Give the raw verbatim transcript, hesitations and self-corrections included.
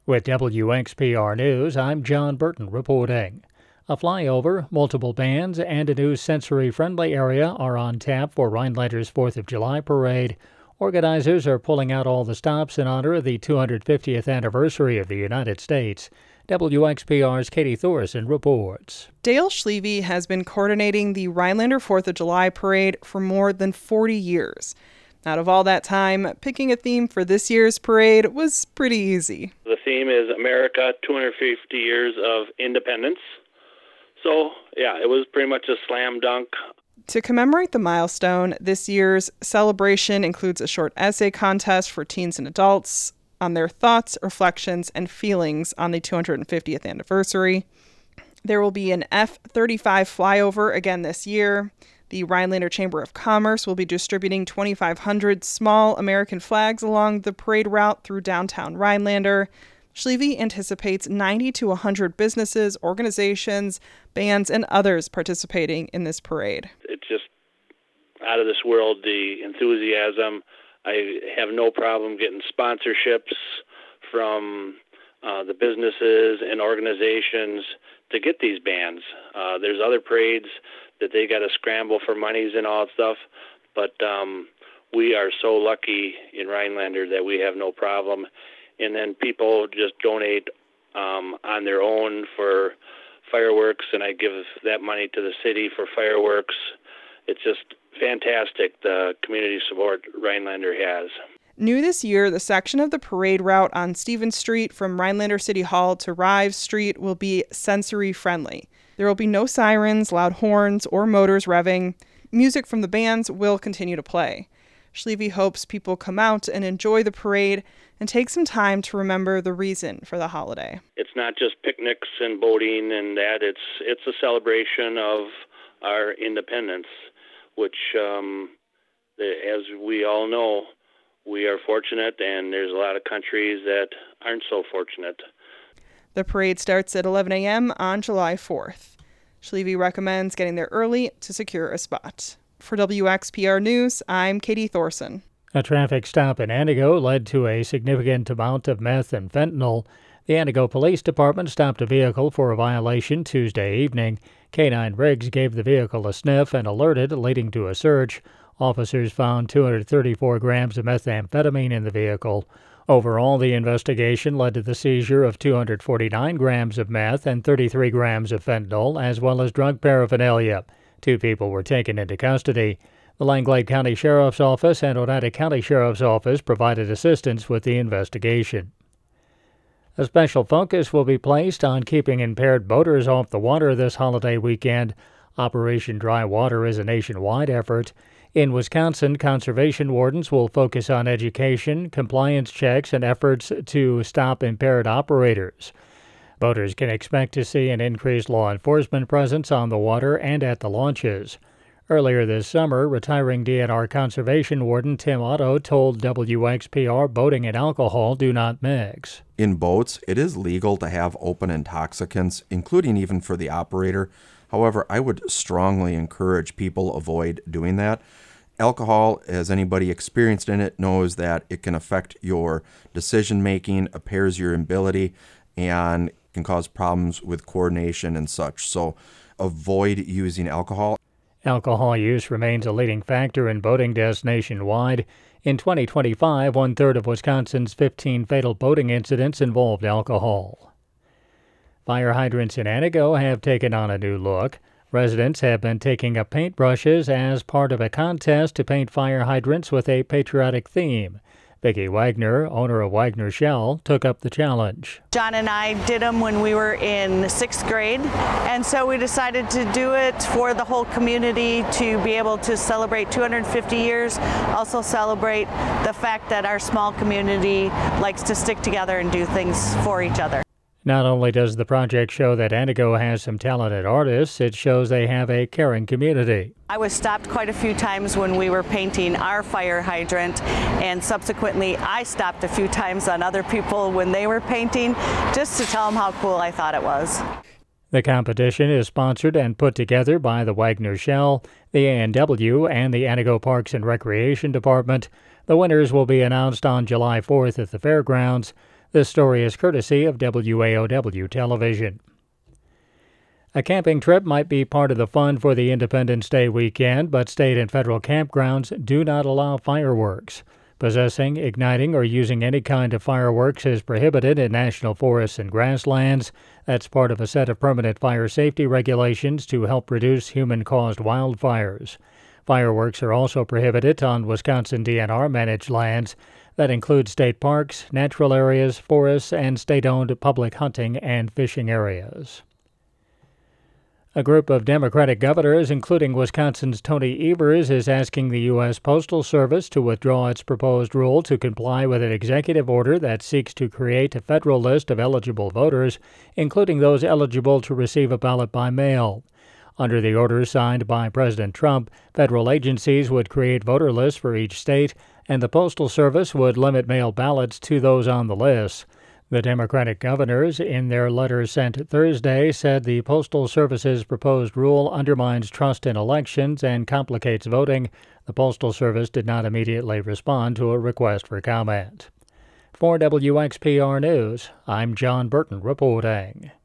With W X P R News, I'm John Burton reporting. A flyover, multiple bands, and a new sensory-friendly area are on tap for Rhinelander's fourth of July parade. Organizers are pulling out all the stops in honor of the two hundred fiftieth anniversary of the United States. W X P R's Katie Thorson reports. Dale Schleve has been coordinating the Rhinelander fourth of July parade for more than forty years. Out of all that time, picking a theme for this year's parade was pretty easy. The theme is America, two hundred fifty years of independence. So, yeah, it was pretty much a slam dunk. To commemorate the milestone, this year's celebration includes a short essay contest for teens and adults on their thoughts, reflections, and feelings on the two hundred fiftieth anniversary. There will be an F thirty-five flyover again this year. The Rhinelander Chamber of Commerce will be distributing twenty-five hundred small American flags along the parade route through downtown Rhinelander. Schleve anticipates ninety to one hundred businesses, organizations, bands, and others participating in this parade. It's just out of this world, the enthusiasm. I have no problem getting sponsorships from uh, the businesses and organizations to get these bands. Uh, there's other parades that they got to scramble for monies and all that stuff, but um, we are so lucky in Rhinelander that we have no problem. And then people just donate um, on their own for fireworks, and I give that money to the city for fireworks. It's just fantastic, the community support Rhinelander has. New this year, the section of the parade route on Stevens Street from Rhinelander City Hall to Rives Street will be sensory-friendly. There will be no sirens, loud horns, or motors revving. Music from the bands will continue to play. Schleve hopes people come out and enjoy the parade and take some time to remember the reason for the holiday. It's not just picnics and boating and that. It's it's a celebration of our independence, which, um, as we all know, we are fortunate, and there's a lot of countries that aren't so fortunate. The parade starts at eleven a.m. on July fourth. Schleve recommends getting there early to secure a spot. For W X P R News, I'm Katie Thorson. A traffic stop in Antigo led to a significant amount of meth and fentanyl. The Antigo Police Department stopped a vehicle for a violation Tuesday evening. Canine rigs gave the vehicle a sniff and alerted, leading to a search. Officers found two hundred thirty-four grams of methamphetamine in the vehicle. Overall, the investigation led to the seizure of two hundred forty-nine grams of meth and thirty-three grams of fentanyl, as well as drug paraphernalia. Two people were taken into custody. The Langlade County Sheriff's Office and Oneida County Sheriff's Office provided assistance with the investigation. A special focus will be placed on keeping impaired boaters off the water this holiday weekend. Operation Dry Water is a nationwide effort. In Wisconsin, conservation wardens will focus on education, compliance checks, and efforts to stop impaired operators. Boaters can expect to see an increased law enforcement presence on the water and at the launches. Earlier this summer, retiring D N R conservation warden Tim Otto told W X P R boating and alcohol do not mix. In boats, it is legal to have open intoxicants, including even for the operator. However, I would strongly encourage people avoid doing that. Alcohol, as anybody experienced in it, knows that it can affect your decision-making, impairs your ability, and can cause problems with coordination and such. So avoid using alcohol. Alcohol use remains a leading factor in boating deaths nationwide. In twenty twenty-five, one-third of Wisconsin's fifteen fatal boating incidents involved alcohol. Fire hydrants in Antigo have taken on a new look. Residents have been taking up paintbrushes as part of a contest to paint fire hydrants with a patriotic theme. Vicki Wagner, owner of Wagner Shell, took up the challenge. John and I did them when we were in sixth grade, and so we decided to do it for the whole community to be able to celebrate two hundred fifty years, also celebrate the fact that our small community likes to stick together and do things for each other. Not only does the project show that Antigo has some talented artists, it shows they have a caring community. I was stopped quite a few times when we were painting our fire hydrant, and subsequently I stopped a few times on other people when they were painting, just to tell them how cool I thought it was. The competition is sponsored and put together by the Wagner Shell, the A and W, and the Antigo Parks and Recreation Department. The winners will be announced on July fourth at the fairgrounds. This story is courtesy of W A O W Television. A camping trip might be part of the fun for the Independence Day weekend, but state and federal campgrounds do not allow fireworks. Possessing, igniting, or using any kind of fireworks is prohibited in national forests and grasslands. That's part of a set of permanent fire safety regulations to help reduce human-caused wildfires. Fireworks are also prohibited on Wisconsin D N R-managed lands. That includes state parks, natural areas, forests, and state-owned public hunting and fishing areas. A group of Democratic governors, including Wisconsin's Tony Evers, is asking the U S Postal Service to withdraw its proposed rule to comply with an executive order that seeks to create a federal list of eligible voters, including those eligible to receive a ballot by mail. Under the order signed by President Trump, federal agencies would create voter lists for each state, and the Postal Service would limit mail ballots to those on the list. The Democratic governors, in their letter sent Thursday, said the Postal Service's proposed rule undermines trust in elections and complicates voting. The Postal Service did not immediately respond to a request for comment. For W X P R News, I'm John Burton reporting.